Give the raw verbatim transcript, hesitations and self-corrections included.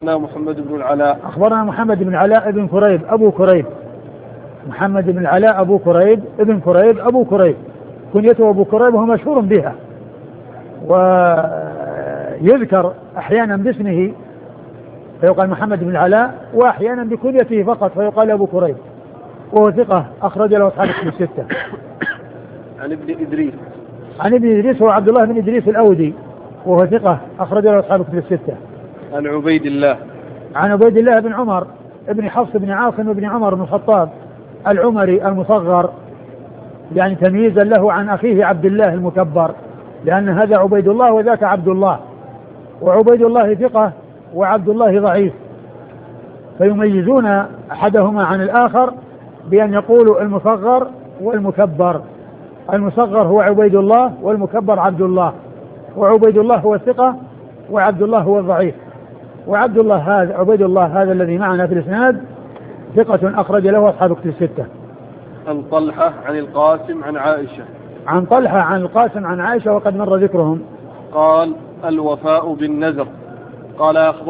محمد بن العلاء أخبرنا محمد بن العلاء بن كريب أبو كريب محمد بن العلاء أبو كريب ابن كريب أبو كريب كنيته أبو كريب وهو مشهور بها، ويذكر أحيانا باسمه فيقال محمد بن العلاء، وأحيانا بكنيته فقط فيقال أبو كريب، وهو ثقة أخرج له أصحاب الكتب الستة. عن ابن إدريس عن ابن إدريس هو عبد الله بن إدريس الأودي وهو ثقة أخرج له أصحاب الكتب الستة. عن عبيد الله عن عبيد الله بن عمر ابن حفص بن عاصم بن عمر بن الخطاب العمري المصغر، يعني تمييزا له عن أخيه عبد الله المكبر، لأن هذا عبيد الله وذاك عبد الله، وعبيد الله ثقة وعبد الله ضعيف، فيميزون أحدهما عن الآخر بأن يقولوا المصغر والمكبر. المصغر هو عبيد الله والمكبر عبد الله، وعبيد الله هو الثقة وعبد الله هو الضعيف. وعبد الله هذا عبيد الله هذا الذي معنا في الإسناد ثقة أخرج له أصحاب الكتب الستة. عن طلحة عن القاسم عن عائشة عن طلحة عن القاسم عن عائشة وقد مر ذكرهم. قال: الوفاء بالنذر. قال: أخبر